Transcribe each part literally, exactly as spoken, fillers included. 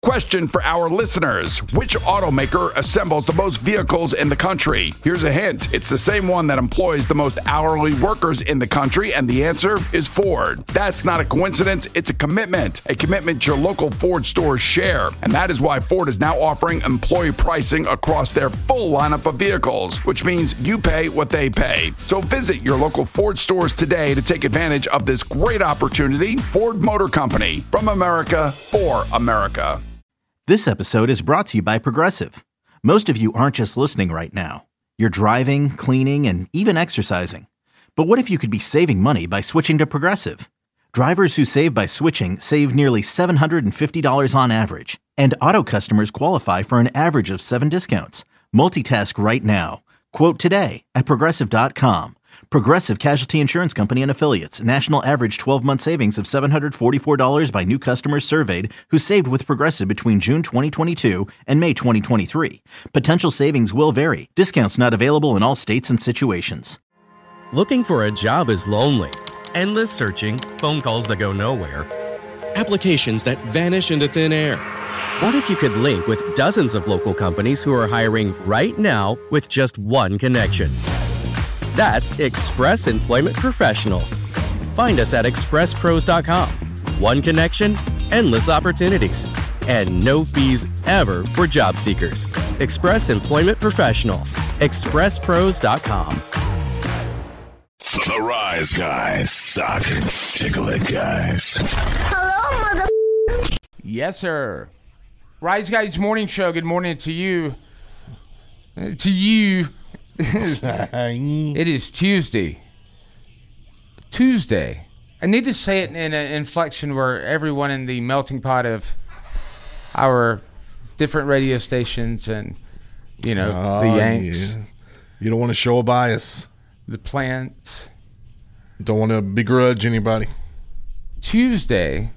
Question for our listeners. Which automaker assembles the most vehicles in the country? Here's a hint. It's the same one that employs the most hourly workers in the country, and the answer is Ford. That's not a coincidence. It's a commitment. A commitment your local Ford stores share. And that is why Ford is now offering employee pricing across their full lineup of vehicles, which means you pay what they pay. So visit your local Ford stores today to take advantage of this great opportunity. Ford Motor Company. From America, for America. This episode is brought to you by Progressive. Most of you aren't just listening right now. You're driving, cleaning, and even exercising. But what if you could be saving money by switching to Progressive? Drivers who save by switching save nearly seven hundred fifty dollars on average. And auto customers qualify for an average of seven discounts. Multitask right now. Quote today at Progressive dot com. Progressive Casualty Insurance Company and Affiliates. National average twelve-month savings of seven hundred forty-four dollars by new customers surveyed who saved with Progressive between June twenty twenty-two and May twenty twenty-three. Potential savings will vary. Discounts not available in all states and situations. Looking for a job is lonely. Endless searching, phone calls that go nowhere, applications that vanish into thin air. What if you could link with dozens of local companies who are hiring right now with just one connection? That's Express Employment Professionals. Find us at express pros dot com. One connection, endless opportunities, and no fees ever for job seekers. Express Employment Professionals. express pros dot com. The Rise Guys suck. Tickle it, guys. Hello, mother. Yes, sir. Rise Guys Morning Show. Good morning to you. Uh, to you. It is Tuesday. Tuesday. I need to say it in an inflection where everyone in the melting pot of our different radio stations and, you know, uh, the Yanks. Yeah. You don't want to show a bias. The plants. Don't want to begrudge anybody. Tuesday.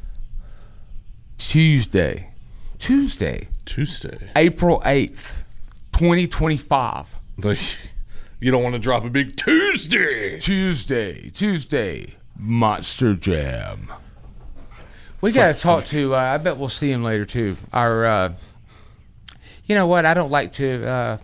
Tuesday. Tuesday. Tuesday. April eighth, twenty twenty-five. You don't want to drop a big Tuesday. Tuesday. Tuesday. Monster Jam. We got to talk to, uh, I bet we'll see him later too. Our, uh, you know what, I don't like to, uh,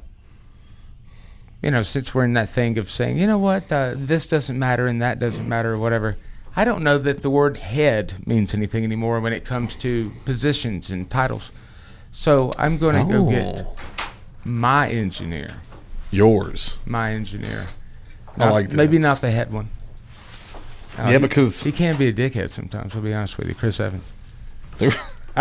you know, since we're in that thing of saying, you know what, uh, this doesn't matter and that doesn't matter or whatever. I don't know that the word head means anything anymore when it comes to positions and titles. So I'm going to oh. go get my engineer. Yours. My engineer. I Not, like that. Maybe not the head one. Uh, yeah, he, because... He can be a dickhead sometimes, I'll be honest with you. Chris Evans. He's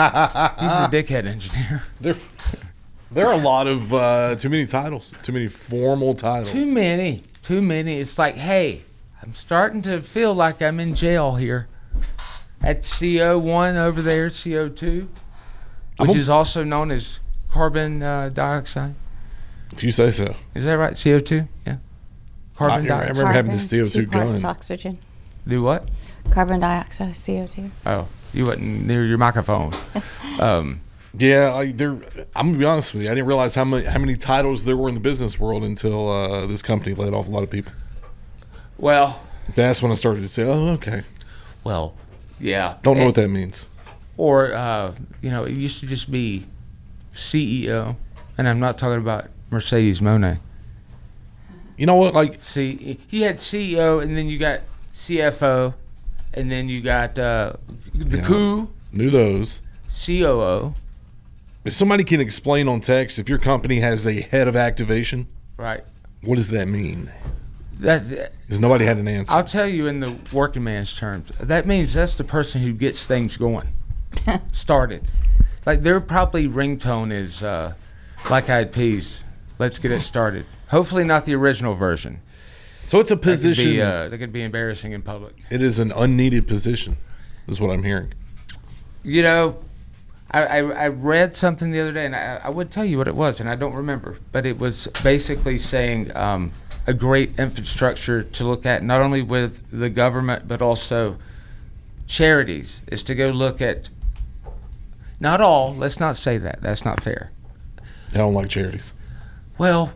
a dickhead engineer. There, there are a lot of, uh, too many titles. Too many formal titles. Too many. Too many. It's like, hey, I'm starting to feel like I'm in jail here. At C O one over there, C O two, which is also known as carbon uh, dioxide. If you say so. Is that right? C O two? Yeah. Carbon I, dioxide. I remember Carbon, having this C O two two parts gun. Oxygen. Do what? Carbon dioxide, C O two. Oh, you wasn't near your microphone. um, yeah, I, there. I'm gonna be honest with you. I didn't realize how many how many titles there were in the business world until uh, this company laid off a lot of people. well, That's when I started to say, "Oh, okay." well, yeah. Don't know And- what that means. Or, uh, you know, it used to just be C E O, and I'm not talking about Mercedes Monet. You know what? Like, See, you had C E O, and then you got C F O, and then you got uh, the Yeah. coup, knew those. C O O, If somebody can explain on text, if your company has a head of activation, right? what does that mean? That Because nobody had an answer. I'll tell you in the working man's terms. That means that's the person who gets things going, started. Like their probably ringtone is uh, Black Eyed Peas. Let's get it started. Hopefully not the original version. So it's a That could position. be, uh, that could be embarrassing in public. It is an unneeded position, is what I'm hearing. You know, I, I, I read something the other day, and I, I would tell you what it was, and I don't remember, but it was basically saying um, a great infrastructure to look at, not only with the government, but also charities, is to go look at, not all, let's not say that, that's not fair. I don't like charities. Well,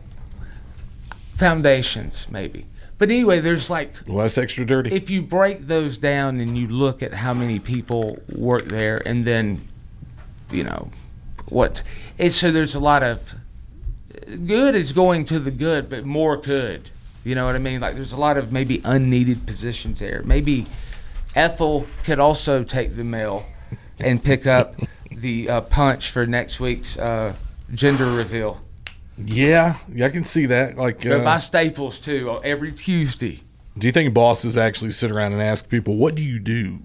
foundations, maybe. But anyway, there's like, Well, that's extra dirty. if you break those down and you look at how many people work there, and then, you know, what. And so there's a lot of good is going to the good, but more could. You know what I mean? Like there's a lot of maybe unneeded positions there. Maybe Ethel could also take the mail and pick up the uh, punch for next week's uh, gender reveal. Yeah, yeah, I can see that. Like, Go uh, buy Staples too every Tuesday. do you think bosses actually sit around and ask people, "What do you do?"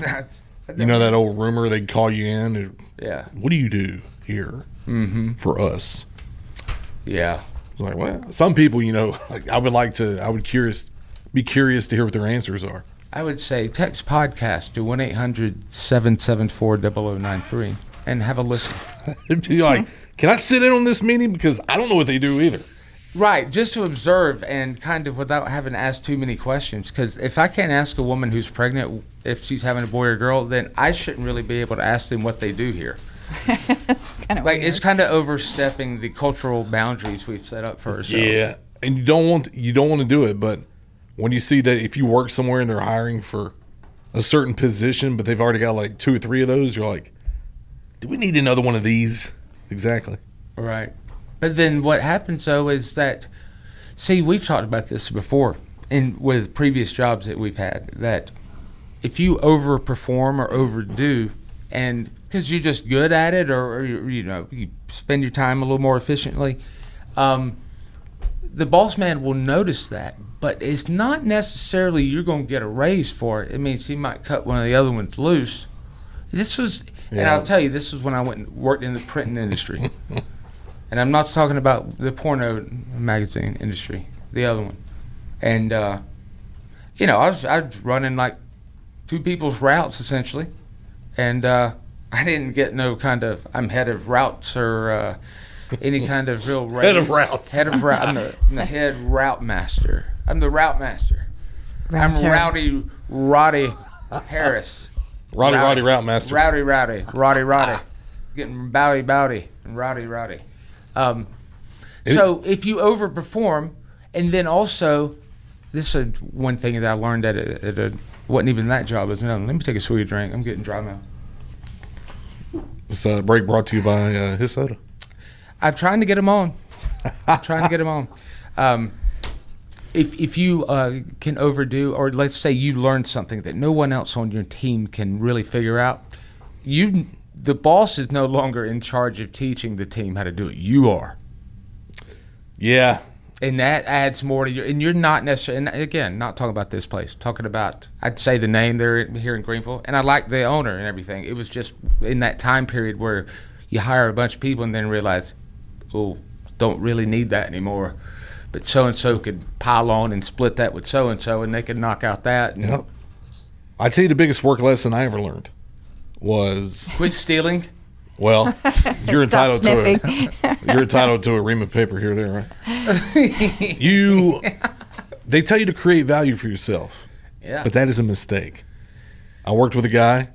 You know that old rumor they'd call you in. Or, Yeah. What do you do here Mm-hmm. for us? Yeah. It's like, well, some people, you know, like I would like to. I would curious, be curious to hear what their answers are. I would say text podcast to one eight hundred seven seven four zero zero nine three and have a listen. It'd be like, can I sit in on this meeting because I don't know what they do either. Right, just to observe and kind of without having to ask too many questions. Because if I can't ask a woman who's pregnant if she's having a boy or girl, then I shouldn't really be able to ask them what they do here. It's kind of Like weird. it's kind of overstepping the cultural boundaries we've set up for ourselves. Yeah, and you don't want you don't want to do it, but when you see that if you work somewhere and they're hiring for a certain position, but they've already got like two or three of those, you're like, do we need another one of these? Exactly. Right. But then what happens though is that, see, we've talked about this before, and with previous jobs that we've had, that if you overperform or overdo, and because you're just good at it, or, or you, you know you spend your time a little more efficiently, um, the boss man will notice that. But it's not necessarily you're going to get a raise for it. It means he might cut one of the other ones loose. This was, and Yeah. I'll tell you, this was when I went and worked in the printing industry. And I'm not talking about the porno magazine industry, the other one. And, uh, you know, I was, I was running like two people's routes essentially. And uh, I didn't get no kind of, I'm head of routes or uh, any kind of real raise. Head of routes. Head of route. I'm the, I'm the head route master. I'm the route master. I'm Router. Rowdy Roddy Harris. Roddy Roddy Route Master. Rowdy Rowdy. Roddy Roddy. Getting bowdy bowdy and rowdy rowdy. Um, so if you overperform, and then also, this is one thing that I learned at a, at a wasn't even that job. As another. Let me take a sweet drink. I'm getting dry mouth. This uh, break brought to you by uh, His Soda. I'm trying to get them on. I'm trying to get them on. Um, if if you uh, can overdo, or let's say you learn something that no one else on your team can really figure out, you the boss is no longer in charge of teaching the team how to do it. You are. Yeah. And that adds more to your, and you're not necessarily, and again, not talking about this place, talking about, I'd say the name there here in Greenville, and I like the owner and everything. It was just in that time period where you hire a bunch of people and then realize, oh, don't really need that anymore. But so-and-so could pile on and split that with so-and-so, and they could knock out that. And Yep. I tell you, the biggest work lesson I ever learned was, quit stealing. well, you're Stop entitled to sniffing. a you're entitled to a ream of paper here or there, right? You, they tell you to create value for yourself, Yeah. but that is a mistake. I worked with a guy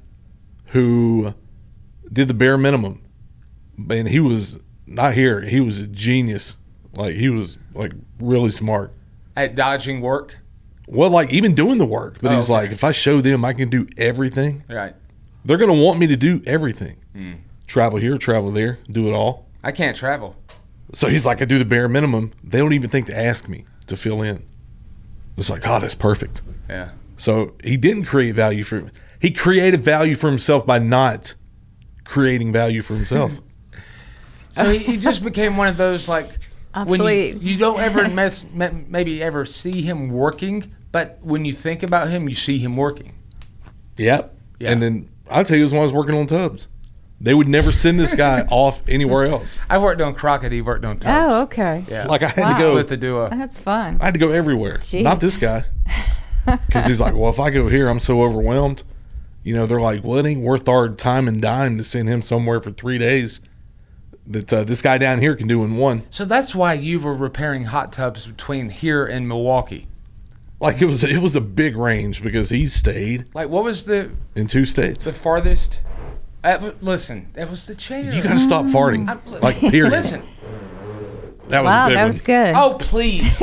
who did the bare minimum, and he was not here. He was a genius. Like he was like really smart. At dodging work. Well, like even doing the work, but Oh, he's okay. like, if I show them I can do everything, Right. they're gonna want me to do everything. Hmm. Travel here, travel there, do it all. I can't travel. So he's like, I do the bare minimum. They don't even think to ask me to fill in. It's like, oh, that's perfect. Yeah. So he didn't create value for he created value for himself by not creating value for himself. So he, he just became one of those, like, when you, Obsolete. you don't ever mess, ma- maybe ever see him working, but when you think about him, you see him working. Yep. Yeah. And then I'll tell you, it was when I was working on tubs. They would never send this guy off anywhere else. I worked on Crockett, he worked on Tubbs. Oh, okay. Yeah. Like I had Wow. to go Split the duo. That's fun. I had to go everywhere. Gee. Not this guy. Because he's like, well, if I go here, I'm so overwhelmed. You know, they're like, well, it ain't worth our time and dime to send him somewhere for three days that uh, this guy down here can do in one. So that's why you were repairing hot tubs between here and Milwaukee. Like it was, it was a big range because he stayed Like, what was the in two states. the farthest? Uh, w- listen, that was the chair. You got to stop farting. I'm- Like, period. Listen. That was Wow, a big that one. was good. Oh, please.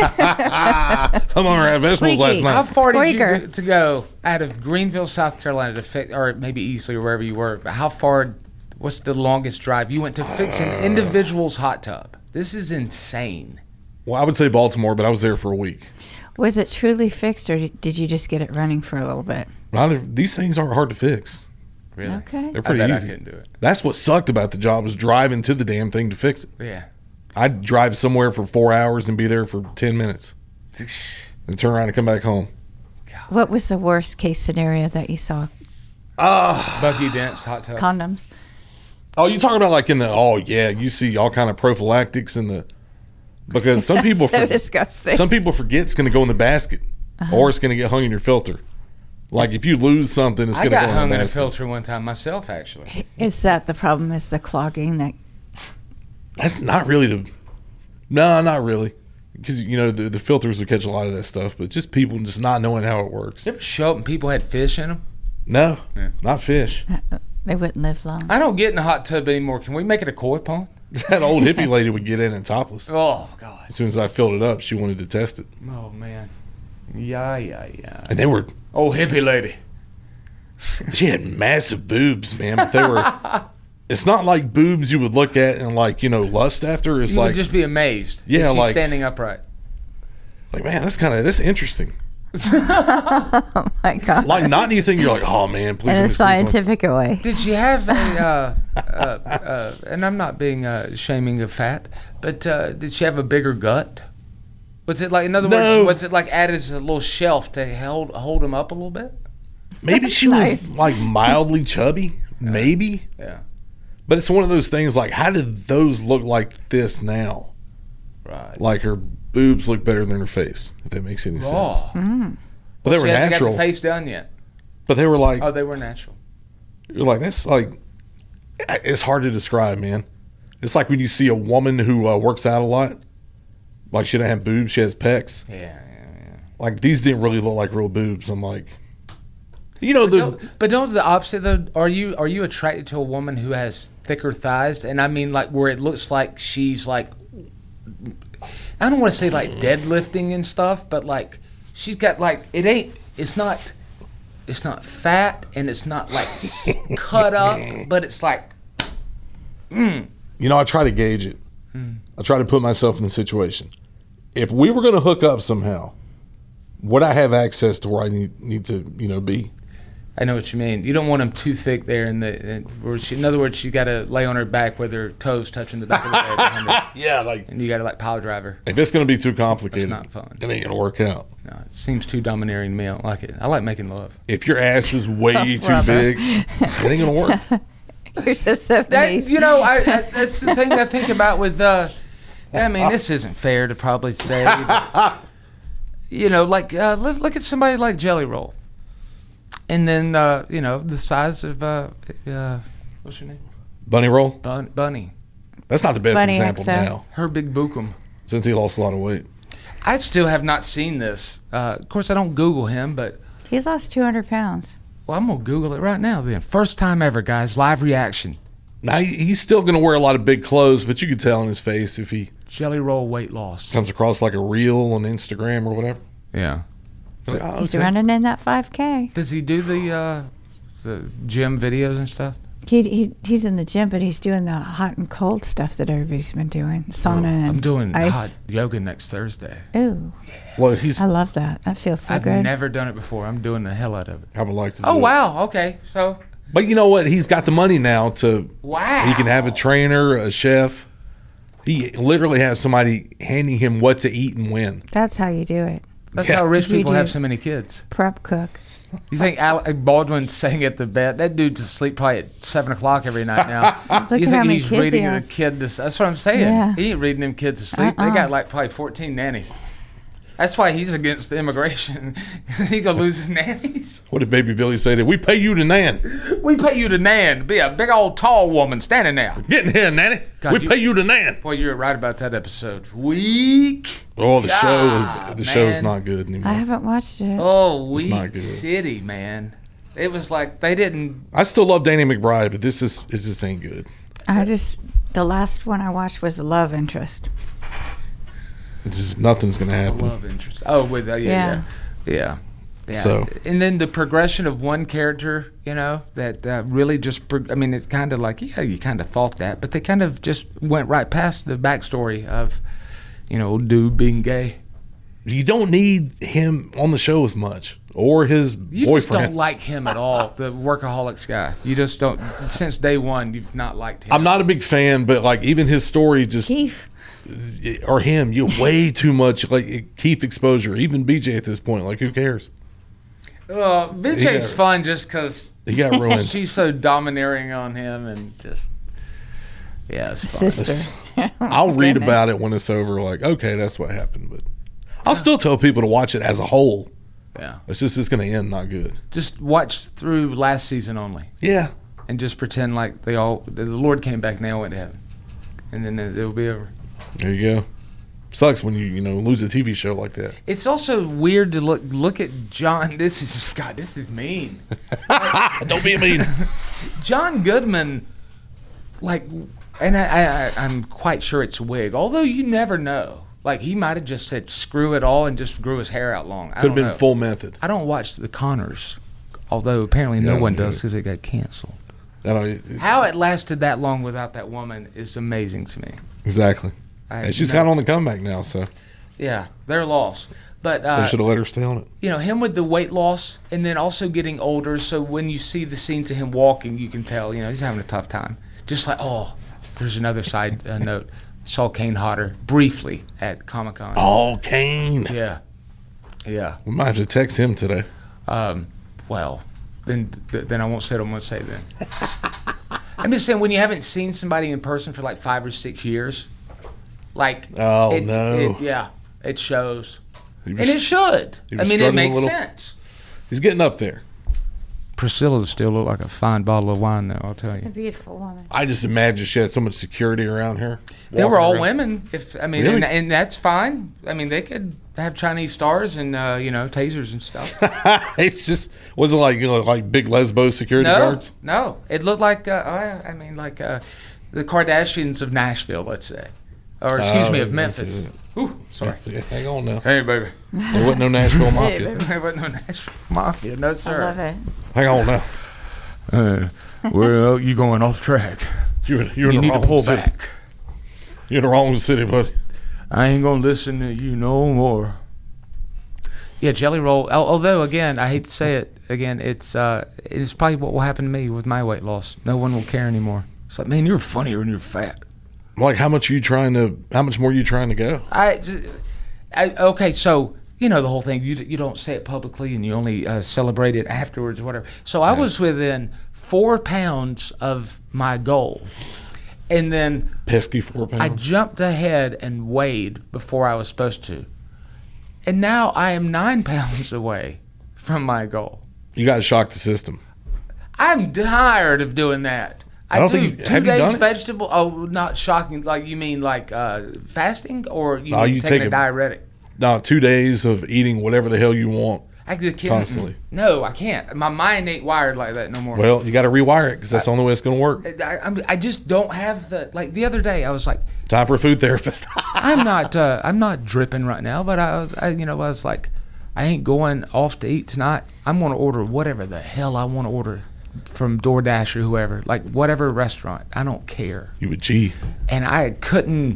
I'm on our vegetables Squeaky. last How night. far did you Squeaker. go, to go out of Greenville, South Carolina, to fi- or maybe Easley or wherever you were? But how far What's the longest drive you went to fix an individual's hot tub? This is insane. Well, I would say Baltimore, but I was there for a week. Was it truly fixed, or did you just get it running for a little bit? Well, these things aren't hard to fix. Really? Okay. They're pretty I bet easy. I couldn't do it. That's what sucked about the job was driving to the damn thing to fix it. Yeah. I'd drive somewhere for four hours and be there for ten minutes. And turn around and come back home. What was the worst case scenario that you saw? Uh, Bucky Dent's hot tub. Condoms. oh, you talking about like in the, oh, yeah, you see all kind of prophylactics in the, because some people, so for- disgusting. some people forget it's going to go in the basket Uh-huh. or it's going to get hung in your filter. Like if you lose something, it's I going to go got in hung the in a basket. filter one time myself, actually. Is that the problem? Is the clogging that? That's not really the, no, not really. Because, you know, the, the filters will catch a lot of that stuff, but just people just not knowing how it works. Did you ever show up and people had fish in them? No, Yeah. not fish. They wouldn't live long. I don't get in a hot tub anymore. Can we make it a koi pond? That old hippie lady would get in and topless. Oh, God. As soon as I filled it up, she wanted to test it. Oh, man. Yeah, yeah, yeah. And they were, Oh, hippie lady. she had massive boobs, man, but they were, it's not like boobs you would look at and like, you know, lust after. It's You like, would just be amazed. Yeah, Is she like- standing upright. like, man, that's kind of, that's interesting. Oh my God. Like not anything you're like, oh man, please. In let a me squeeze one. scientific way. Did she have a, uh, uh, uh, and I'm not being uh, shaming of fat, but uh, did she have a bigger gut? Was it like, in other No. words, was it like added as a little shelf to hold hold him up a little bit? Maybe she Nice. was like mildly chubby, maybe. Yeah. But it's one of those things like, how did those look like this now? Right. Like her boobs look better than her face, if that makes any sense. Raw. But they were She hasn't natural. got the face done yet. But they were like, Oh, they were natural. you're like, that's like, it's hard to describe, man. It's like when you see a woman who uh, works out a lot, like she doesn't have boobs, she has pecs. Yeah, yeah, yeah. Like these didn't really look like real boobs. I'm like, you know, the Don't- but don't the opposite though. Are you are you attracted to a woman who has thicker thighs? And I mean, like where it looks like she's like, I don't want to say like deadlifting and stuff, but like she's got like it ain't. It's not. It's not fat and it's not like s- cut up, but it's like. you know, I try to gauge it. I try to put myself in the situation. If we were going to hook up somehow, would I have access to where I need need to, you know, be? I know what you mean. You don't want them too thick there, in the. In, where she, in other words, she got to lay on her back with her toes touching the back of the bed, behind her, Yeah, like and you got to like power drive her. if it's going to be too complicated, It's not fun. it ain't going to work out. No, it seems too domineering to me. I don't like it. I like making love. If your ass is way too Brother. big, it ain't going to work. You're so That, seventies. you know, I, I, that's the thing I think about with. Uh, I mean, this isn't fair to probably say, but, you know, like uh, look, look at somebody like Jelly Roll, and then uh, you know the size of uh, uh, what's her name, Bunny roll? Bun- Bunny, That's not the best Bunny example X O. now, her big bookum. since he lost a lot of weight. I still have not seen this. Uh, of course, I don't Google him, but He's lost two hundred pounds. well, I'm gonna Google it right now. Then, first time ever, guys, live reaction. Now, he- he's still going to wear a lot of big clothes, but you could tell in his face if he Jelly Roll weight loss. comes across like a reel on Instagram or whatever. Yeah. It's like, oh, He's okay. running in that five K. Does he do the uh, the gym videos and stuff? He, he he's in the gym, but he's doing the hot and cold stuff that everybody's been doing. Sauna and I'm doing ice. hot yoga next Thursday. Ooh, Well, he's, I love that. That feels so I've good. never done it before. I'm doing the hell out of it. I would like to do Oh it. wow. Okay. So But you know what? He's got the money now to, wow. he can have a trainer, a chef. He literally has somebody handing him what to eat and when. That's how you do it. That's Yeah. how rich You people do. have so many kids. Prep cook. You think Alec Baldwin's saying at the bed? That dude's asleep probably at seven o'clock every night now. Look you at think how many he's kids reading he a has. kid this? That's what I'm saying. Yeah. He ain't reading them kids to sleep. Uh-uh. They got like probably fourteen nannies. That's why he's against the immigration. He gonna lose his nannies. What did Baby Billy say? That we pay you to nan. We pay you to nan, be a big old tall woman standing there. Get in here, nanny. God, we you- pay you to nan. Boy, you were right about that episode. Weak. Oh, the show God, is the show's man. not good anymore. I haven't watched it. Oh, It's not Weak good. City, man. It was like they didn't. I still love Danny McBride, but this is it just ain't good. I just the last one I watched was The Love Interest. It's just nothing's gonna happen. Love interest. Oh, with uh, yeah, yeah, Yeah. yeah, Yeah. So And then the progression of one character, you know, that uh, really just, pro- I mean, it's kind of like, yeah, you kind of thought that, but they kind of just went right past the backstory of, you know, dude being gay. you don't need him on the show as much, or his You boyfriend. just don't like him at all, the workaholics guy. You just don't, since day one, you've not liked him. I'm not a big fan, but like even his story just Keith. or him, you way too much like Keith exposure. Even B J at this point, like who cares? Well, B J's got- fun just because He got ruined. she's so domineering on him and just, yeah, it's fun. Sister. I'll read Goodness. about it when it's over. Like, okay, that's what happened, but I'll still tell people to watch it as a whole. Yeah. It's just it's going to end not good. Just watch through last season only. Yeah, And just pretend like they all, the Lord came back and they all went to heaven. And then it- it'll be over. there you go. Sucks when you you know lose a T V show like that. It's also weird to look look at John. This is, God, this is mean. Don't be mean. John Goodman, like, and I, I, I- I'm quite sure it's a wig, although you never know. Like, he might have just said, screw it all, and just grew his hair out long. I Could have don't been know. full method. I don't watch The Connors, although apparently no Yeah, one yeah. does because it got canceled. I don't, How it lasted that long without that woman is amazing to me. exactly. I, And she's no- kind of on the comeback now, so Yeah, they're lost. But, they uh, should have let her stay on it. you know, him with the weight loss and then also getting older. So when you see the scenes of him walking, you can tell, you know, he's having a tough time. Just like, oh, there's another side uh, note. Saw Kane Hodder briefly at Comic Con. Oh, Kane. Yeah. Yeah. We might have to text him today. Um, well, then th- then I won't say what I'm going to say then. I'm just saying, when you haven't seen somebody in person for like five or six years, like, Oh, it, no. it- yeah, it shows. He And was- it should. he I was mean, it struggling a makes little. sense. He's getting up there. Priscilla still look like a fine bottle of wine, though, I'll tell A you. beautiful woman. I just imagine she had so much security around her. They were walking all around. women. If I mean, Really? and, and that's fine. I mean, they could have Chinese stars and uh, you know, tasers and stuff. It's just wasn't like you know like big lesbo security no, guards. no, it looked like uh, I I mean, like uh, the Kardashians of Nashville, let's say, or excuse Oh, me, of yeah, Memphis. Ooh, sorry. Yeah, hang on now. Hey, baby. There wasn't no Nashville Mafia. There wasn't no Nashville Mafia, no I sir. love it. Hang on now. Uh, well, you going off track. You're, you're You in the need to wrong pull city. back. You're in the wrong city, buddy. I ain't gonna listen to you no more. Yeah, Jelly Roll. al- Although, again, I hate to say it. Again, it's uh, it's probably what will happen to me with my weight loss. No one will care anymore. It's like, man, you're funnier when you're fat. Like, how much are you trying to? How much more are you trying to go? I, I okay, so you know the whole thing. You you don't say it publicly, and you only uh, celebrate it afterwards, or whatever. So I was within four pounds of my goal, and then Pesky four pounds. I jumped ahead and weighed before I was supposed to. And now I am nine pounds away from my goal. you got to shock the system. I'm tired of doing that. I, I don't do think- two have you days done it? vegetable. Oh, not shocking. Like, you mean like uh, fasting, or you No, mean you taking take a a- diuretic? No, two days of eating whatever the hell you want. I can't, Constantly. No, I can't. My mind ain't wired like that no more. Well, you got to rewire it because that's the only way it's going to work. I, I'm, I just don't have the, like the other day I was like, Time for a food therapist. I'm not uh, I'm not dripping right now, but I, I you know I was like, I ain't going off to eat tonight. I'm gonna order whatever the hell I want to order from DoorDash or whoever, like whatever restaurant. I don't care. you a G. And I couldn't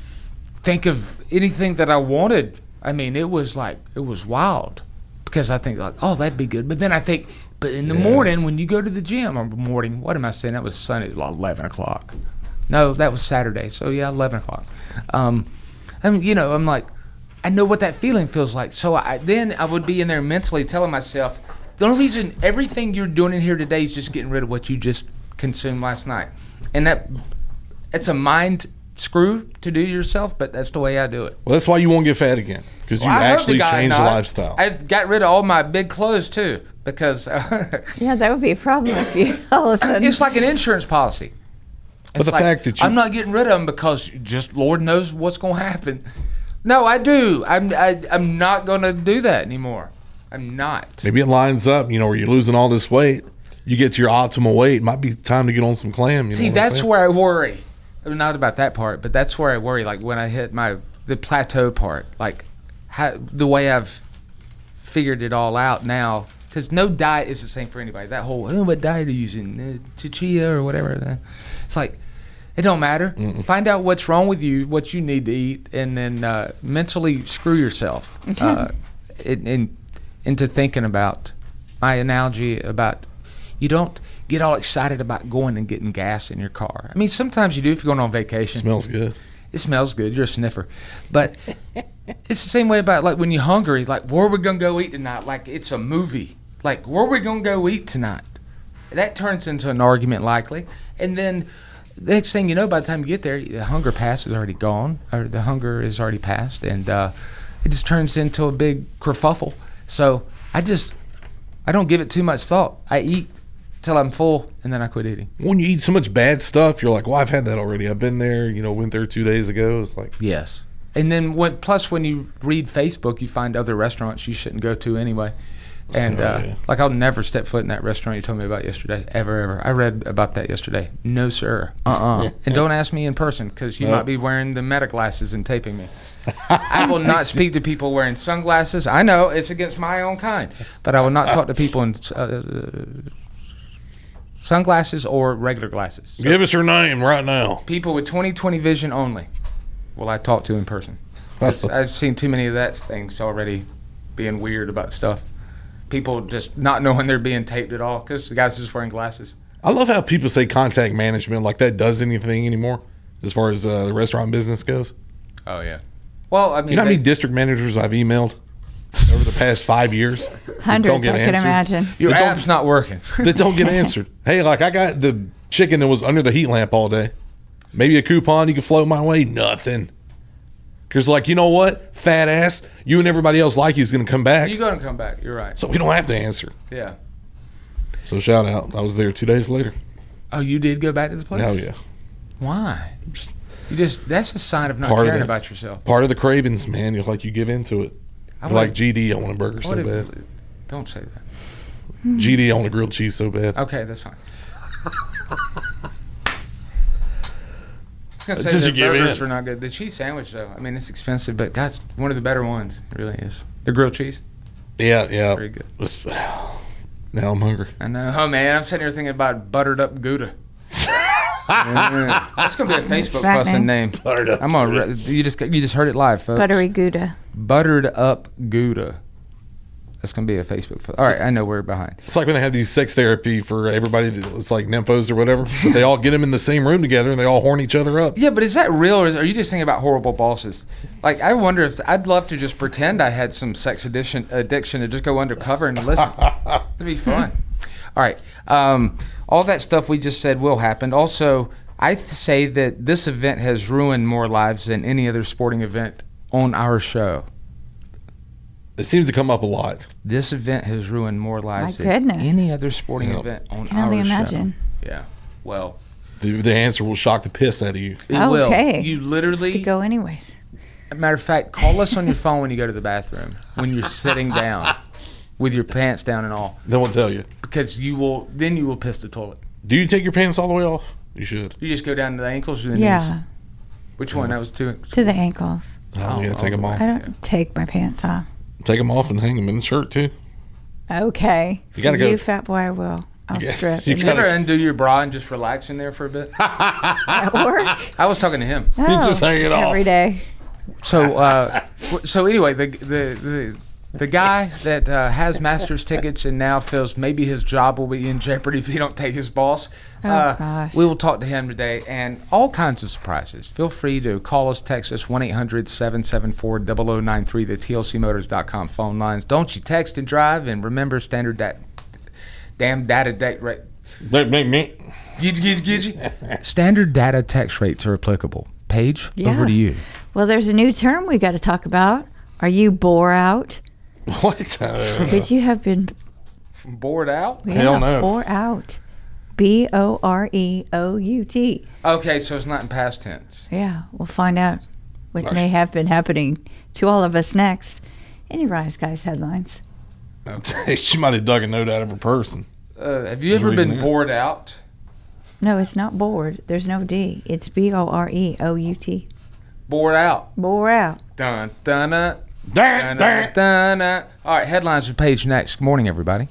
think of anything that I wanted. I mean, it was like it was wild because I think like, oh, that'd be good. But then I think, but in the morning when you go to the gym or morning, what am I saying? That was Sunday, like eleven o'clock. No, that was Saturday. So yeah, eleven o'clock. Um, I mean, you know, I'm like, I know what that feeling feels like. So I then I would be in there mentally telling myself, the only reason everything you're doing in here today is just getting rid of what you just consumed last night, and that it's a mind screw to do yourself, but that's the way I do it. Well, that's why you won't get fat again because you Well, I hope actually to God changed the not. lifestyle. I got rid of all my big clothes too because uh, Yeah, that would be a problem if you all of a sudden. it's like an insurance policy. But It's the like, fact that you- I'm not getting rid of them because just Lord knows what's going to happen. No, I do. I'm I, I'm not going to do that anymore. I'm not. Maybe it lines up, you know, where you're losing all this weight. You get to your optimal weight. Might be time to get on some clam. You See, know what I'm that's saying? where I worry. Not about that part, but that's where I worry. Like when I hit my the plateau part, like how, the way I've figured it all out now. Because no diet is the same for anybody. That whole, oh, what diet are you using? Uh, Chia or whatever. It's like, it don't matter. Mm-mm. Find out what's wrong with you, what you need to eat, and then uh, mentally screw yourself okay. uh, in, in, into thinking about my analogy about you don't get all excited about going and getting gas in your car. I mean, sometimes you do if you're going on vacation. It smells good. It smells good. You're a sniffer. But it's the same way about like when you're hungry, like where are we going to go eat tonight? Like it's a movie. Like where are we going to go eat tonight? That turns into an argument likely. And then the next thing you know, by the time you get there, the hunger pass is already gone, or the hunger is already passed, and uh, it just turns into a big kerfuffle. So I just, I don't give it too much thought. I eat till I'm full, and then I quit eating. When you eat so much bad stuff, you're like, well, I've had that already. I've been there, you know, went there two days ago. It's like. Yes. And then when, plus when you read Facebook, you find other restaurants you shouldn't go to anyway. And, oh, uh, yeah. like, I'll never step foot in that restaurant you told me about yesterday, ever, ever. I read about that yesterday. No, sir. Uh-uh. And don't ask me in person because you Nope. might be wearing the meta glasses and taping me. I will not speak to people wearing sunglasses. I know it's against my own kind, but I will not talk to people in uh, sunglasses or regular glasses. So give us your name right now. people with twenty twenty vision only will I talk to in person. I've seen too many of that things already being weird about stuff. People just not knowing they're being taped at all because the guy's just wearing glasses. I love how people say contact management like that does anything anymore as far as uh, the restaurant business goes. Oh, yeah. Well, I mean, You know how they- many district managers I've emailed over the past five years? that Hundreds, don't get I can answered? imagine. your That don't- app's not working. That don't get answered. Hey, like I got the chicken that was under the heat lamp all day. Maybe a coupon you can float my way. Nothing. Because, like, you know what? Fat ass, you and everybody else like you is going to come back. You're going to come back. You're right. So we don't have to answer. Yeah. So shout out. I was there two days later. Oh, you did go back to the place? Hell yeah. Why? You just, that's a sign of not Part of caring that. about yourself. Part of the cravings, man. You're like, you give into it. I You're like, G D, I want a burger so What bad. if- Don't say that. G D, I want a grilled cheese so bad. Okay, that's fine. I was It's gonna just say you the give burgers in. were not good. The cheese sandwich, though, I mean, it's expensive, but that's one of the better ones. It really is. The grilled cheese, Yeah, yeah. very good. It's- now I'm hungry. I know. Oh man, I'm sitting here thinking about buttered up Gouda. Yeah. That's gonna be a Facebook Fat fussing name. name. Buttered up I'm gonna. Re- you just you just heard it live, folks. Buttery Gouda. Buttered up Gouda. That's gonna be a Facebook. Fu- All right, I know we're behind. It's like when they have these sex therapy for everybody that's like nymphos or whatever. But they all get them in the same room together and they all horn each other up. Yeah, but is that real, or is, are you just thinking about horrible bosses? Like, I wonder if I'd love to just pretend I had some sex addiction, addiction and just go undercover and listen. It'd be fun. All right, um, all that stuff we just said will happen. Also, I th- say that this event has ruined more lives than any other sporting event on our show. It seems to come up a lot. This event has ruined more lives My than goodness. any other sporting Yep. event on Can our only show. imagine. Yeah. Well, The, the answer will shock the piss out of you. it will. Okay. You literally. To go anyways. Matter of fact, call us on your phone when you go to the bathroom, when you're sitting down with your pants down and all, They won't tell you. because you will. Then you will piss the toilet. Do you take your pants all the way off? You should. You just go down to the ankles or the knees. Yeah, Which one? That was two. to the ankles. Oh, you gotta oh, take them oh. off. I don't take my pants off. Take them off and hang them in the shirt too. Okay. You gotta For go- You fat boy, I will. I'll Yeah, strip. you and You gotta- ever undo your bra and just relax in there for a bit? at work. I was talking to him. Oh, just hang it off. every day. So, uh, w- so anyway, the the the, the guy that uh, has Masters tickets and now feels maybe his job will be in jeopardy if he don't take his boss. Oh, uh, gosh. We will talk to him today, and all kinds of surprises. Feel free to call us, text us one eight hundred seven seven four zero zero nine three, the T L C Motors dot com phone lines. Don't you text and drive, and remember standard dat damn data date rate. Make, make me. Get you, get you. Standard data text rates are applicable. Paige, Yeah. over to you. Well, there's a new term we got to talk about. Are you bore out? What? Uh, Could you have been Bored out? Hell yeah, no. bore out? B O R E O U T. Okay, so it's not in past tense. Yeah, we'll find out what may have been happening to all of us next. Any Rise Guys headlines? she might have dug a note out of her person. Uh, have you ever reading been that. bored out? No, it's not bored. There's no D. It's B O R E O U T. Bored out. Bore out. Dun dun dun. Dun, dun. Dun, dun. All right, headlines with Paige next. Good morning, everybody.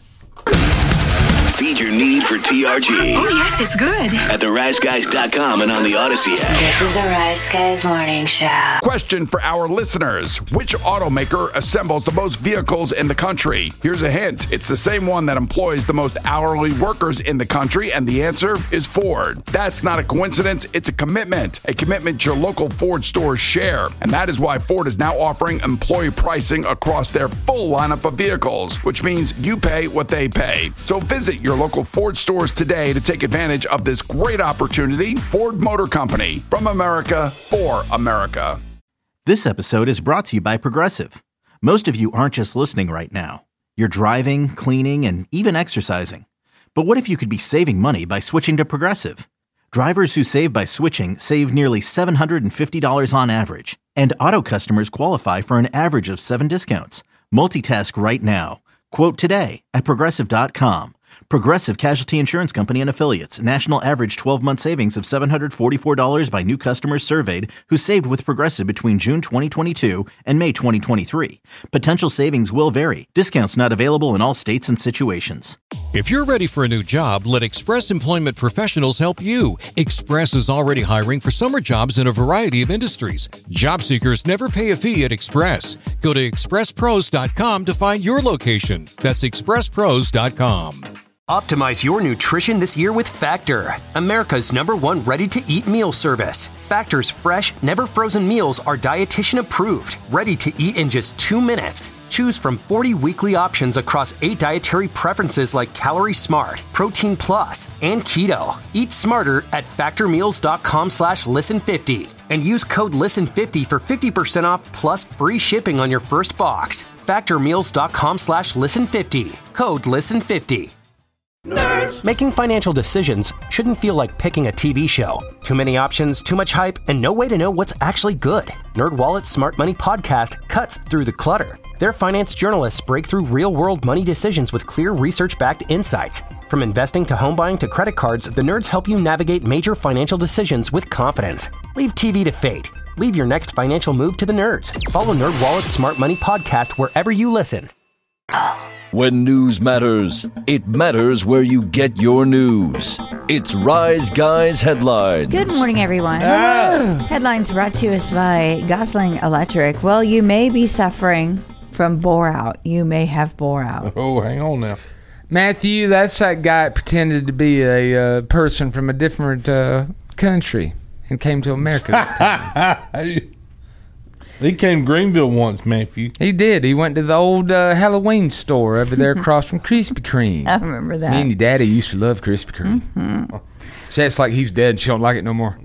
Feed your need for T R G. Oh, yes, it's good. At the rise guys dot com and on the Odyssey app. This is the Rise Guys Morning Show. Question for our listeners. Which automaker assembles the most vehicles in the country? Here's a hint. It's the same one that employs the most hourly workers in the country, and the answer is Ford. That's not a coincidence. It's a commitment. A commitment your local Ford stores share. And that is why Ford is now offering employee pricing across their full lineup of vehicles, which means you pay what they pay. So visit your local Ford stores today to take advantage of this great opportunity. Ford Motor Company, from America for America. This episode is brought to you by Progressive. Most of you aren't just listening right now. You're driving, cleaning, and even exercising. But what if you could be saving money by switching to Progressive? Drivers who save by switching save nearly seven hundred fifty dollars on average. And auto customers qualify for an average of seven discounts. Multitask right now. Quote today at Progressive dot com. Progressive Casualty Insurance Company and Affiliates. National average twelve-month savings of seven hundred forty-four dollars by new customers surveyed who saved with Progressive between June twenty twenty-two and May twenty twenty-three. Potential savings will vary. Discounts not available in all states and situations. If you're ready for a new job, let Express Employment Professionals help you. Express is already hiring for summer jobs in a variety of industries. Job seekers never pay a fee at Express. Go to express pros dot com to find your location. That's express pros dot com. Optimize your nutrition this year with Factor, America's number one ready-to-eat meal service. Factor's fresh, never-frozen meals are dietitian approved, ready to eat in just two minutes. Choose from forty weekly options across eight dietary preferences like Calorie Smart, Protein Plus, and Keto. Eat smarter at factormeals.com slash listen50. And use code listen fifty for fifty percent off plus free shipping on your first box. Factormeals.com slash listen50. Code listen fifty. Nerds. Making financial decisions shouldn't feel like picking a T V show. Too many options, too much hype, and no way to know what's actually good. NerdWallet's Smart Money Podcast cuts through the clutter. Their finance journalists break through real-world money decisions with clear research-backed insights. From investing to home buying to credit cards, the nerds help you navigate major financial decisions with confidence. Leave T V to fate. Leave your next financial move to the nerds. Follow NerdWallet's Smart Money Podcast wherever you listen. When news matters, it matters where you get your news. It's Rise Guys Headlines. Good morning, everyone. Ah. Headlines brought to us by Gosling Electric. Well, you may be suffering from bore out. You may have bore out. Oh, hang on now. Matthew, that's that guy that pretended to be a uh, person from a different uh, country and came to America that time. He came to Greenville once, Matthew. He did. He went to the old uh, Halloween store over there across from Krispy Kreme. I remember that. Me and your daddy used to love Krispy Kreme. Mm-hmm. So it's like he's dead. She don't like it no more.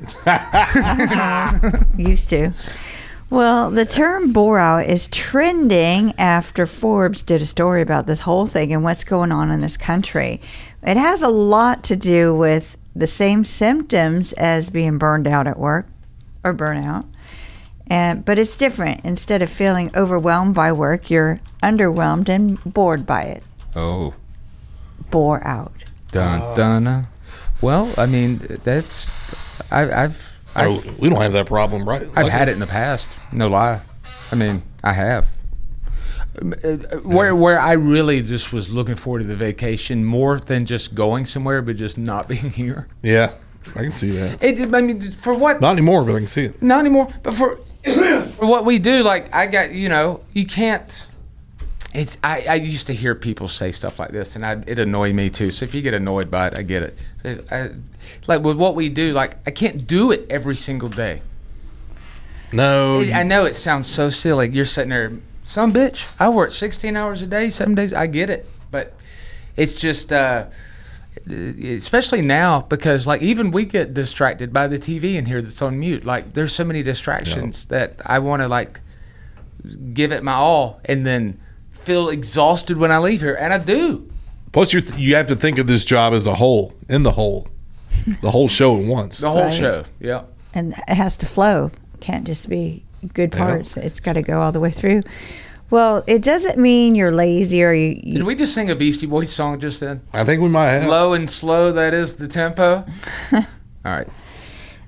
Used to. Well, the term bore out is trending after Forbes did a story about this whole thing and what's going on in this country. It has a lot to do with the same symptoms as being burned out at work or burnout. And, but it's different. Instead of feeling overwhelmed by work, you're underwhelmed and bored by it. Oh. Bore out. Dun, dun, dun. Well, I mean, that's... I, I've... I've oh, we don't have that problem, right? I've like had it in the past. No lie. I mean, I have. Where where I really just was looking forward to the vacation more than just going somewhere, but just not being here. Yeah, I can see that. It, I mean, for what? Not anymore, but I can see it. Not anymore, but for... For what we do, like I got, you know, you can't. It's I, I used to hear people say stuff like this, and I, it annoyed me too. So if you get annoyed by it, I get it. I, like with what we do, like I can't do it every single day. No, it, I know it sounds so silly. You're sitting there, some bitch. I work sixteen hours a day, seven days. I get it, but it's just. Uh, Especially now, because like even we get distracted by the T V in here that's on mute. Like there's so many distractions no. that I want to like give it my all and then feel exhausted when I leave here, and I do. Plus, you you have to think of this job as a whole, in the whole, the whole show at once. The whole right. show, yeah. And it has to flow. Can't just be good parts. Yeah. It's got to go all the way through. Well, it doesn't mean you're lazy or you, you... Did we just sing a Beastie Boys song just then? I think we might have. Low and slow, that is the tempo. All right.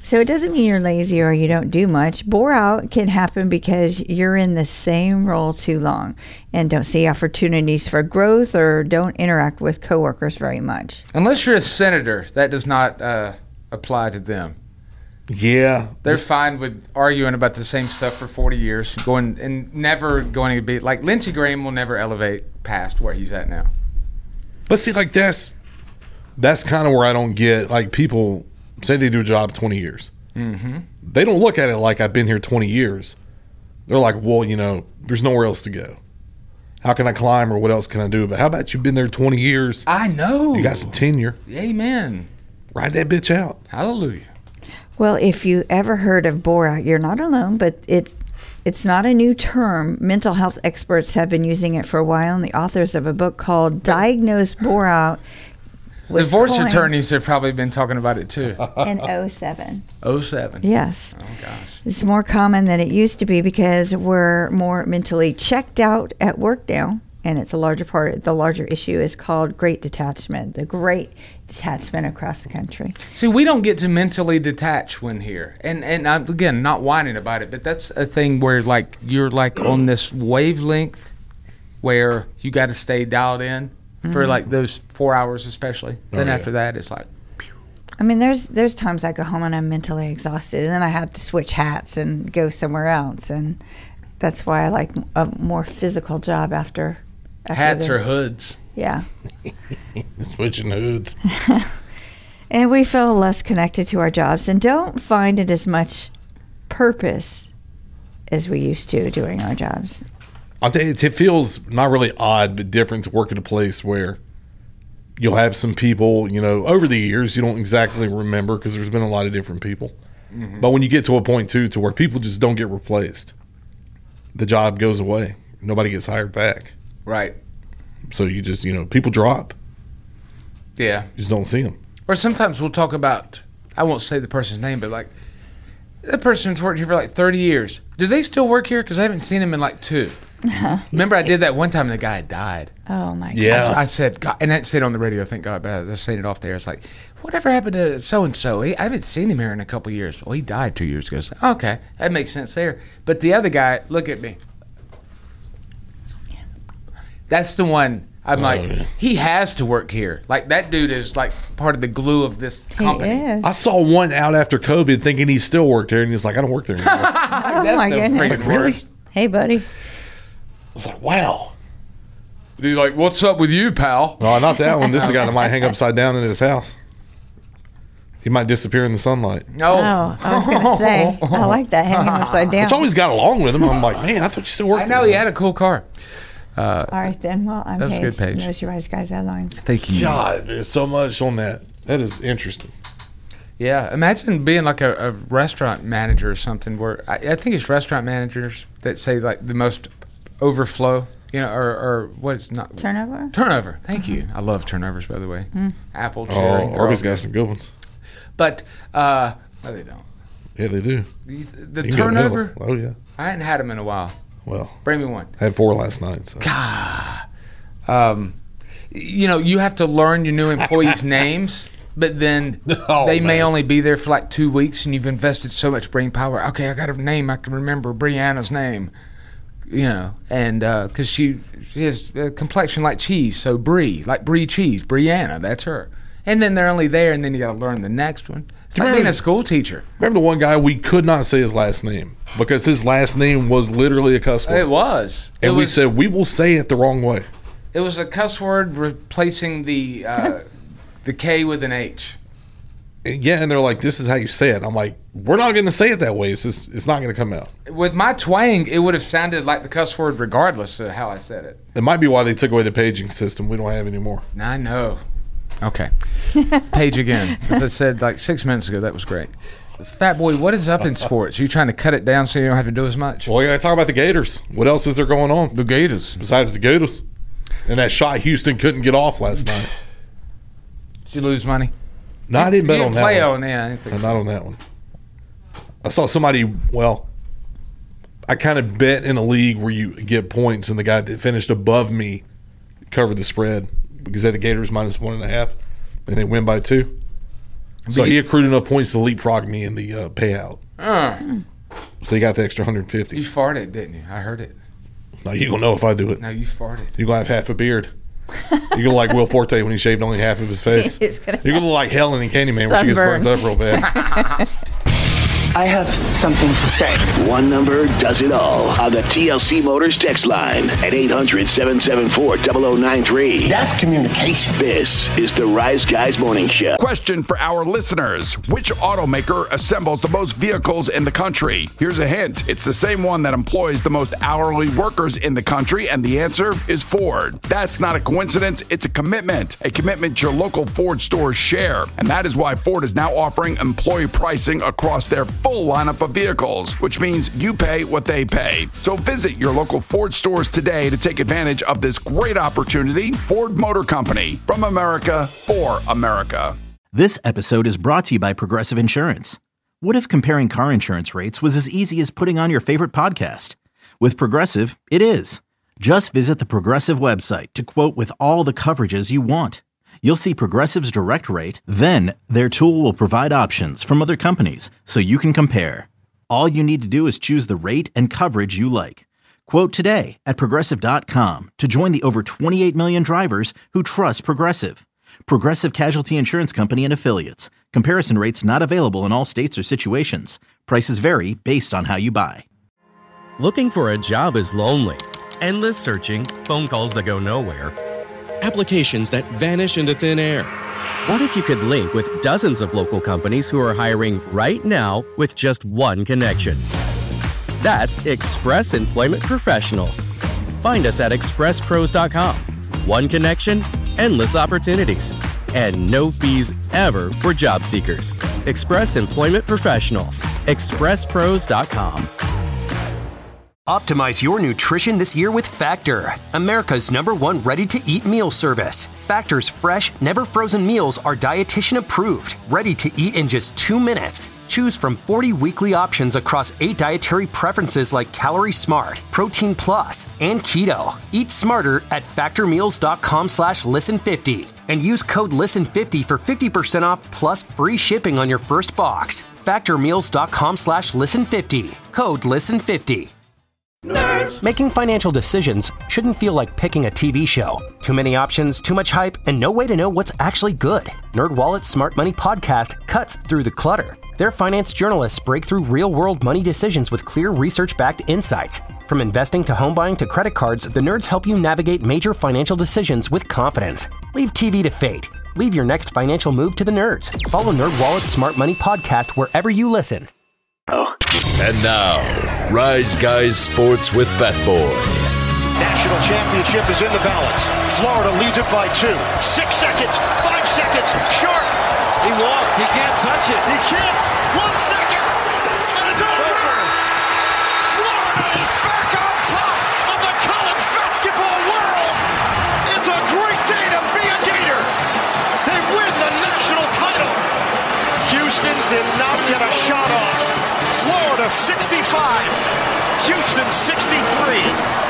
So it doesn't mean you're lazy or you don't do much. Bore out can happen because you're in the same role too long and don't see opportunities for growth or don't interact with coworkers very much. Unless you're a senator, that does not uh, apply to them. Yeah. They're fine with arguing about the same stuff for forty years, going and never going to be like Lindsey Graham will never elevate past where he's at now. But see, like that's that's kind of where I don't get, like, people say they do a job twenty years. Mm-hmm. They don't look at it like I've been here twenty years. They're like, well, you know, there's nowhere else to go. How can I climb or what else can I do? But how about you've been there twenty years? I know. You got some tenure. Amen. Ride that bitch out. Hallelujah. Well, if you ever heard of bore out, you're not alone, but it's it's not a new term. Mental health experts have been using it for a while, and the authors of a book called Diagnose Bore Out was Divorce coined attorneys have probably been talking about it too. in oh seven. oh seven. Yes. Oh, gosh. It's more common than it used to be because we're more mentally checked out at work now, and it's a larger part. The larger issue is called Great Detachment, the Great Detachment across the country. See, we don't get to mentally detach when here. And, and I'm, again, not whining about it, but that's a thing where, like, you're, like, on this wavelength where you got to stay dialed in for, Mhm. like, those four hours especially. Oh, Then yeah. after that, it's like, I mean, there's there's times I go home and I'm mentally exhausted, and then I have to switch hats and go somewhere else, and that's why I like a more physical job after. after hats this. or hoods. Yeah. Switching hoods. And we feel less connected to our jobs and don't find it as much purpose as we used to doing our jobs. I'll tell you, it feels not really odd, but different to work at a place where you'll have some people, you know, over the years, you don't exactly remember because there's been a lot of different people. Mm-hmm. But when you get to a point, too, to where people just don't get replaced, the job goes away. Nobody gets hired back. Right. So you just, you know, people drop. Yeah. You just don't see them. Or sometimes we'll talk about, I won't say the person's name, but like, that person's worked here for like thirty years. Do they still work here? Because I haven't seen him in like two. Remember, I did that one time and the guy died. Oh, my Yeah. God. I, I said, God, and I didn't say it on the radio, thank God, but I was saying it off there. It's like, whatever happened to so-and-so? I haven't seen him here in a couple of years. Well, he died two years ago. So, okay, that makes sense there. But the other guy, look at me. That's the one. I'm Oh, like, yeah. he has to work here. Like, that dude is like part of the glue of this company. He is. I saw one out after COVID thinking he still worked there, and he's like, I don't work there anymore. I Oh, That's my the goodness. freaking worst. Hey, buddy. was like, wow. He's like, what's up with you, pal? No, not that one. This is a guy that might hang upside down in his house. He might disappear in the sunlight. No. Oh, I was going to say, I like that, hanging upside down. It's always got along with him. I'm like, man, I thought you still worked I know, there. he had a cool car. Uh, All right, then. Well, I'm That was a Paige. good page. Those your Rise Guys Headlines. Thank you. God, there's so much on that. That is interesting. Yeah, imagine being like a, a restaurant manager or something where I, I think it's restaurant managers that say like the most overflow, you know, or, or what is not Turnover? turnover. Thank you. I love turnovers, by the way. Mm. Apple, cherry. Oh, they're Arby's all got good. some good ones. But uh, no, they don't. Yeah, they do. The, the You can get a turnover. middle. Oh, yeah. I hadn't had them in a while. Well, Bring me one. I had four last night. So. Um, you know, you have to learn your new employees' names, but then Oh, they may man. only be there for like two weeks, and you've invested so much brain power. Okay, I got a name. I can remember Brianna's name. You know, and because she she has a complexion like cheese, so Brie, like Brie cheese, Brianna, that's her. And then they're only there, and then you got to learn the next one. It's like remember- being a school teacher. Remember the one guy we could not say his last name because his last name was literally a cuss word. It was. And it we was, said we will say it the wrong way. it was a cuss word replacing the uh, the K with an H. And yeah, and they're like, "This is how you say it." I'm like, "We're not going to say it that way. It's just, it's not going to come out." With my twang, it would have sounded like the cuss word regardless of how I said it. It might be why they took away the paging system. We don't have anymore. I know. Okay. Page again. As I said like six minutes ago, that was great. Fat boy, what is up in sports? Are you trying to cut it down so you don't have to do as much? Well, we got to talk about the Gators. What else is there going on The Gators. besides the Gators? And that shot Houston couldn't get off last night. Did you lose money? No, I didn't bet you on didn't that play one. on that. I didn't think No, so. not on that one. I saw somebody, well, I kind of bet in a league where you get points, and the guy that finished above me covered the spread because they had the Gators minus one and a half, and they win by two. So he accrued enough points to leapfrog me in the uh, payout. Uh, So he got the extra one hundred fifty. you farted, didn't you? I heard it. Now you gonna know if I do it. No, you farted. You gonna have half a beard. You're gonna like Will Forte when he shaved only half of his face. He's gonna You're gonna look like Helen in Candyman when she gets sunburn. burnt up real bad. I have something to say. One number does it all on the T L C Motors text line at eight hundred, seven seven four, zero zero nine three. That's communication. This is the Rise Guys Morning Show. Question for our listeners. Which automaker assembles the most vehicles in the country? Here's a hint. It's the same one that employs the most hourly workers in the country, and the answer is Ford. That's not a coincidence. It's a commitment. A commitment your local Ford stores share. And that is why Ford is now offering employee pricing across their full lineup of vehicles, which means you pay what they pay. So visit your local Ford stores today to take advantage of this great opportunity. Ford Motor Company, from America for America. This episode is brought to you by Progressive Insurance. What if comparing car insurance rates was as easy as putting on your favorite podcast? With Progressive, it is. Just visit the Progressive website to quote with all the coverages you want. You'll see Progressive's direct rate, then their tool will provide options from other companies so you can compare. All you need to do is choose the rate and coverage you like. Quote today at Progressive dot com to join the over twenty-eight million drivers who trust Progressive. Progressive Casualty Insurance Company and Affiliates. Comparison rates not available in all states or situations. Prices vary based on how you buy. Looking for a job is lonely. Endless searching, phone calls that go nowhere, applications that vanish into thin air. What if you could link with dozens of local companies who are hiring right now with just one connection? That's Express Employment Professionals. Find us at express pros dot com. One connection, endless opportunities, and no fees ever for job seekers. Express Employment Professionals. express pros dot com. Optimize your nutrition this year with Factor, America's number one ready-to-eat meal service. Factor's fresh, never-frozen meals are dietitian approved, ready to eat in just two minutes. Choose from forty weekly options across eight dietary preferences like Calorie Smart, Protein Plus, and Keto. Eat smarter at factormeals.com slash listen50and use code listen fifty for fifty percent off plus free shipping on your first box. Factormeals.com slash listen50. Code listen fifty. Nerds. Making financial decisions shouldn't feel like picking a T V show. Too many options, too much hype, and no way to know what's actually good. NerdWallet's Smart Money Podcast cuts through the clutter. Their finance journalists break through real-world money decisions with clear research-backed insights. From investing to home buying to credit cards, the nerds help you navigate major financial decisions with confidence. Leave T V to fate. Leave your next financial move to the nerds. Follow NerdWallet's Smart Money Podcast wherever you listen. Oh. And now, Rise Guys Sports with Fat Boy. National championship is in the balance. Florida leads it by two. Six seconds. Five seconds. Short. He walked. He can't touch it. He can't. One second. And it's over. Florida is back on top of the college basketball world. It's a great day to be a Gator. They win the national title. Houston did not get a shot off. Florida sixty-five, Houston sixty-three.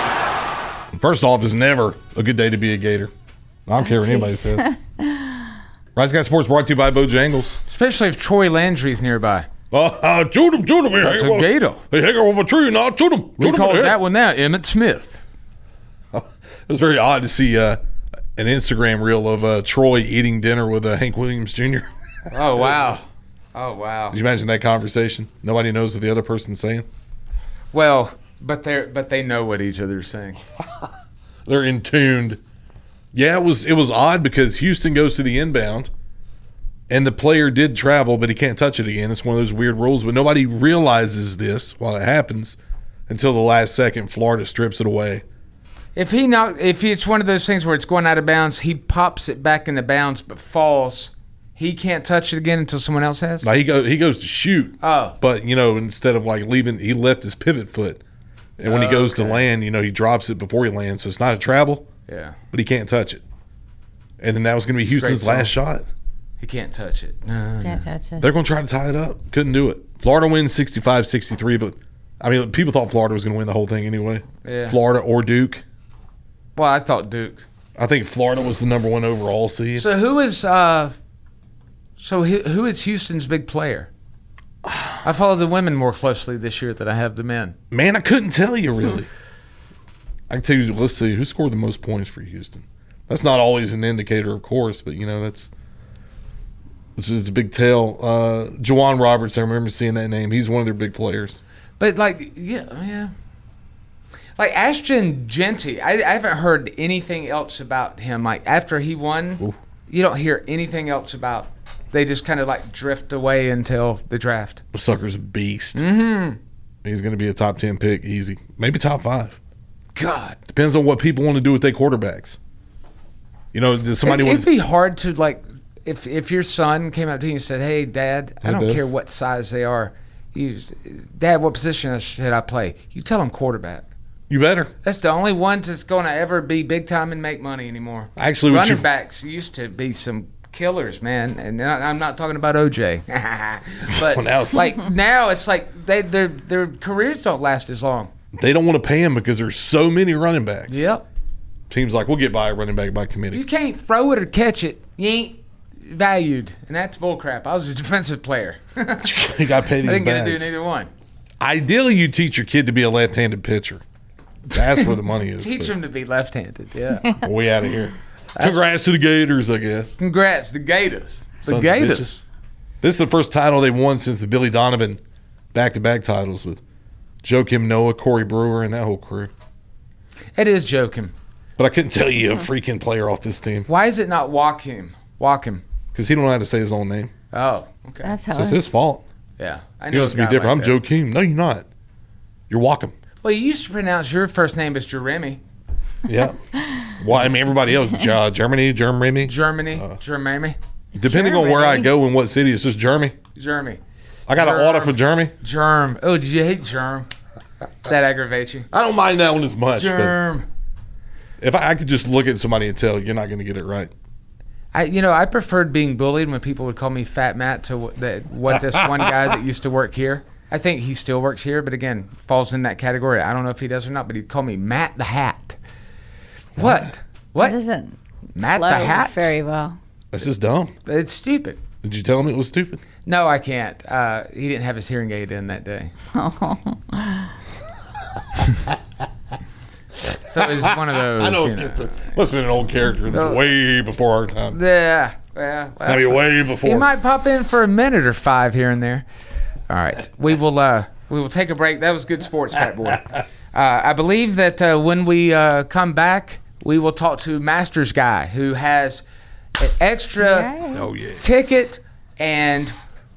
First off, it's never a good day to be a Gator. I don't care what anybody says. Rise Guys Sports brought to you by Bojangles. Especially if Troy Landry's nearby. Uh, uh, shoot him, shoot him here. That's hang a Gator. Hey, hang on a tree now, shoot him. We call that one now Emmett Smith. It was very odd to see uh, an Instagram reel of uh, Troy eating dinner with uh, Hank Williams Junior Oh, wow. Oh, wow. Did you imagine that conversation? Nobody knows what the other person's saying. Well, but they but they know what each other's saying. They're in tuned. Yeah, it was it was odd because Houston goes to the inbound, and the player did travel, but he can't touch it again. It's one of those weird rules, but nobody realizes this while it happens until the last second. Florida strips it away. If he not if it's one of those things where it's going out of bounds, he pops it back into bounds but falls. He can't touch it again until someone else has? Now he go he goes to shoot. Oh. But, you know, instead of like leaving, he left his pivot foot. And when he goes okay. to land, you know, he drops it before he lands. So it's not a travel. Yeah. But he can't touch it. And then that was going to be Houston's last shot. He can't touch it. No, Can't no. touch it. They're going to try to tie it up. Couldn't do it. Florida wins sixty-five sixty-three, but, I mean, people thought Florida was going to win the whole thing anyway. Yeah. Florida or Duke. Well, I thought Duke. I think Florida was the number one overall seed. So who is uh, So who who is Houston's big player? I follow the women more closely this year than I have the men. Man, I couldn't tell you really. I can tell you. Let's see who scored the most points for Houston. That's not always an indicator, of course, but you know that's this is a big tell. Uh, Juwan Roberts, I remember seeing that name. He's one of their big players. But like, yeah, yeah. Like Ashton Genty, I, I haven't heard anything else about him. Like after he won, Ooh. you don't hear anything else about. They just kind of like drift away until the draft. The sucker's a beast. Mm-hmm. He's going to be a top ten pick, easy, maybe top five. God, depends on what people want to do with their quarterbacks. You know, does somebody it, want? It'd be hard to like if if your son came up to you and said, "Hey, Dad, I Hey, don't Dad. care what size they are. You, Dad, what position should I play?" You tell him quarterback. You better. That's the only ones that's going to ever be big time and make money anymore. Actually, what running you- backs used to be some killers, man. And I- I'm not talking about O J, but Well, now it's- like now it's like they their their careers don't last as long. They don't want to pay him because there's so many running backs. Yep. Teams like we'll get by a running back by committee. You can't throw it or catch it. You ain't valued, and that's bullcrap. I was a defensive player. You got paid these I didn't get to bags. do neither one. Ideally, you teach your kid to be a left-handed pitcher. That's where the money is. Teach but them to be left-handed. Yeah. We out of here. That's- Congrats to the Gators, I guess. Congrats, the Gators. The Sons of Gators. bitches. This is the first title they've won since the Billy Donovan back-to-back titles with Joakim Noah, Corey Brewer, and that whole crew. It is Joakim. But I couldn't tell you a freaking player off this team Why is it not Joakim? Joakim. because he don't know how to say his own name. Oh, okay. That's So how. it's his fault. Yeah. I He know must a be guy different. like I'm that. Joakim. No, you're not. You're Wacom. Well, you used to pronounce your first name as Jeremy. Yeah. Well, I mean, everybody else, J- Germany, Germany. Germany. Uh, Jeremy. Depending on where I go and what city, it's just Jeremy. Jeremy. I got an Germ. order for Jeremy. Germ. Oh, did you hate Germ? That aggravates you. I don't mind that one as much. Germ. But if I, I could just look at somebody and tell you're not going to get it right. I, you know, I preferred being bullied when people would call me Fat Matt to what, that, what this one guy that used to work here. I think he still works here, but again, falls in that category. I don't know if he does or not, but he'd call me Matt the Hat. What? What? That doesn't Matt flow the Hat? very well. That's just dumb. It's stupid. Did you tell him it was stupid? No, I can't. Uh, he didn't have his hearing aid in that day. So it was one of those. I don't you know. get the. Must have been an old character that's No. way before our time. Yeah. Yeah. Well, I mean, way before. He might pop in for a minute or five here and there. All right, we will. Uh, we will take a break. That was good sports, Fat Boy. Uh, I believe that uh, when we uh, come back, we will talk to Masters Guy, who has an extra Right. Oh, yeah. ticket, and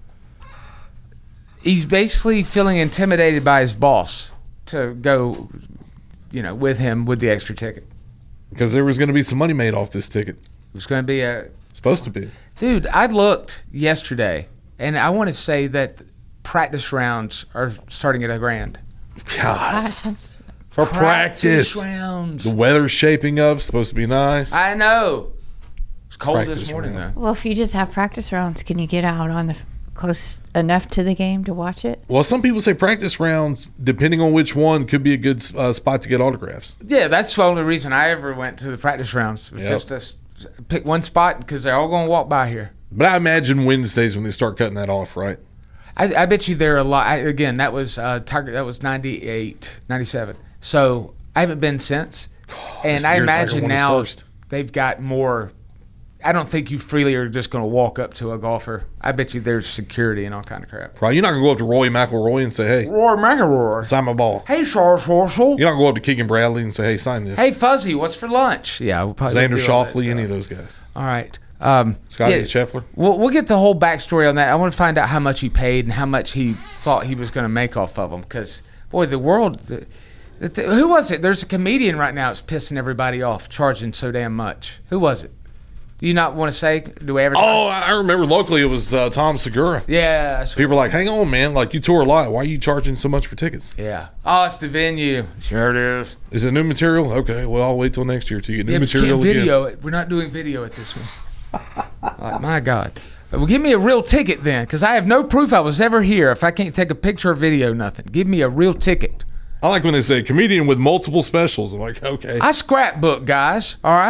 he's basically feeling intimidated by his boss to go, you know, with him with the extra ticket. Because there was going to be some money made off this ticket. It was going to be a Supposed to be. Dude, I looked yesterday, and I want to say that practice rounds are starting at a grand. God. Gosh, that's For practice. rounds. The weather's shaping up. Supposed to be nice. I know. It's cold Practice this morning, round. though. well. If you just have practice rounds, can you get out on the close enough to the game to watch it? Well, some people say practice rounds, depending on which one, could be a good uh, spot to get autographs. Yeah, that's the only reason I ever went to the practice rounds. Was Yep. just to s- pick one spot because they're all going to walk by here. But I imagine Wednesdays when they start cutting that off, right? I, I bet you there are a lot. I, again, that was uh, Tiger. That was ninety-eight, ninety-seven. So I haven't been since, and This I year Tiger imagine won his now first. they've got more. I don't think you freely are just going to walk up to a golfer. I bet you there's security and all kind of crap. Right? You're not going to go up to Roy McIlroy and say, hey, Roy McIlroy. sign my ball. Hey, Charles Horsell. You're not going to go up to Keegan Bradley and say, hey, sign this. Hey, Fuzzy, what's for lunch? Yeah, we'll probably Xander do all that Schauffele, any of stuff. those guys. All right. Um, Scotty yeah, Scheffler. We'll, we'll get the whole backstory on that. I want to find out how much he paid and how much he thought he was going to make off of them. Because, boy, the world the, the, who was it? There's a comedian right now that's pissing everybody off, charging so damn much. Who was it? Do you not want to say? Do we advertise? Oh, I remember locally it was uh, Tom Segura. Yeah. that's what- People were like, hang on, man. Like, you tour a lot. Why are you charging so much for tickets? Yeah. Oh, it's the venue. Sure it is. Is it new material? Okay, well, I'll wait till next year till you get new Yeah, but you material can't again. video it. We're not doing video at this one. Like, my God. Well, give me a real ticket then, because I have no proof I was ever here if I can't take a picture or video, nothing. Give me a real ticket. I like when they say comedian with multiple specials. I'm like, okay. I scrapbook, guys. All right?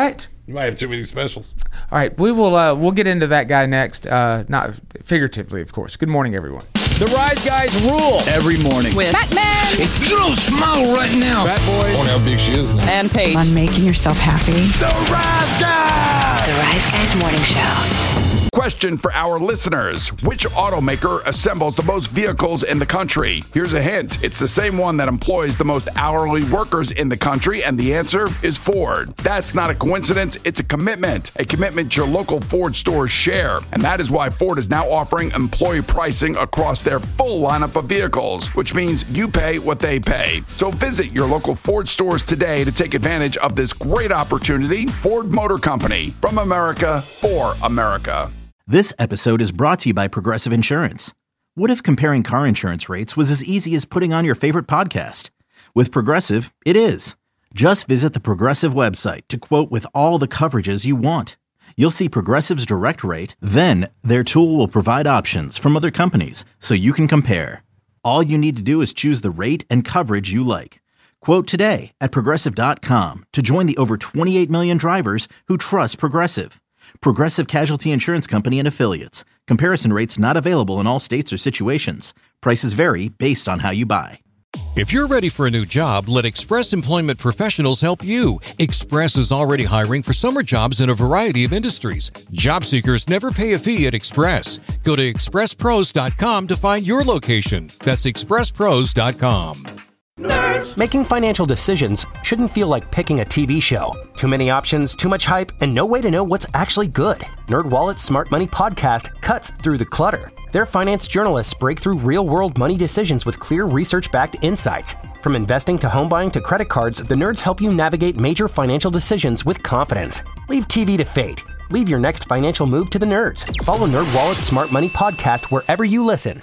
You might have too many specials. All right, we will uh, we'll get into that guy next. Uh, not figuratively, of course. Good morning, everyone. The Rise Guys rule every morning with Batman. If you don't smile right now, Fat Boy. I wonder how big she is now. And Paige. On making yourself happy. The Rise Guys. The Rise Guys Morning Show. Question for our listeners. Which automaker assembles the most vehicles in the country? Here's a hint. It's the same one that employs the most hourly workers in the country, and the answer is Ford. That's not a coincidence. It's a commitment. A commitment your local Ford stores share. And that is why Ford is now offering employee pricing across their full lineup of vehicles, which means you pay what they pay. So visit your local Ford stores today to take advantage of this great opportunity. Ford Motor Company, from America, for America. This episode is brought to you by Progressive Insurance. What if comparing car insurance rates was as easy as putting on your favorite podcast? With Progressive, it is. Just visit the Progressive website to quote with all the coverages you want. You'll see Progressive's direct rate, then their tool will provide options from other companies so you can compare. All you need to do is choose the rate and coverage you like. Quote today at Progressive dot com to join the over twenty-eight million drivers who trust Progressive. Progressive Casualty Insurance Company and Affiliates. Comparison rates not available in all states or situations. Prices vary based on how you buy. If you're ready for a new job, let Express Employment Professionals help you. Express is already hiring for summer jobs in a variety of industries. Job seekers never pay a fee at Express. Go to express pros dot com to find your location. That's express pros dot com. Nerds. Making financial decisions shouldn't feel like picking a T V show. Too many options, too much hype, and no way to know what's actually good. NerdWallet's Smart Money Podcast cuts through the clutter. Their finance journalists break through real-world money decisions with clear research-backed insights. From investing to home buying to credit cards, the nerds help you navigate major financial decisions with confidence. Leave T V to fate. Leave your next financial move to the nerds. Follow NerdWallet's Smart Money Podcast wherever you listen.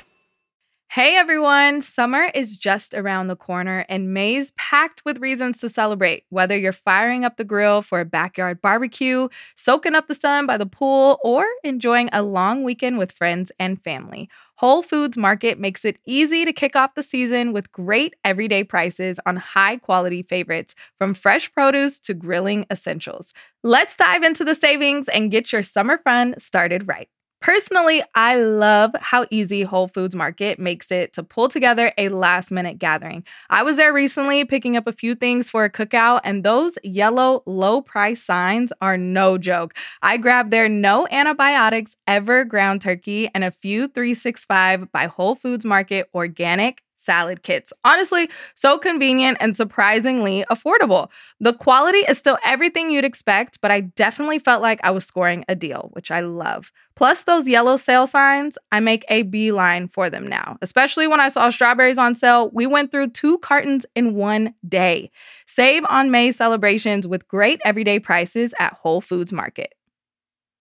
Hey everyone, summer is just around the corner and May's packed with reasons to celebrate. Whether you're firing up the grill for a backyard barbecue, soaking up the sun by the pool, or enjoying a long weekend with friends and family, Whole Foods Market makes it easy to kick off the season with great everyday prices on high-quality favorites, from fresh produce to grilling essentials. Let's dive into the savings and get your summer fun started right. Personally, I love how easy Whole Foods Market makes it to pull together a last-minute gathering. I was there recently picking up a few things for a cookout, and those yellow low-price signs are no joke. I grabbed their no antibiotics ever ground turkey and a few three sixty-five by Whole Foods Market organic salad kits. Honestly, so convenient and surprisingly affordable. The quality is still everything you'd expect, but I definitely felt like I was scoring a deal, which I love. Plus those yellow sale signs, I make a beeline for them now. Especially when I saw strawberries on sale, we went through two cartons in one day. Save on May celebrations with great everyday prices at Whole Foods Market.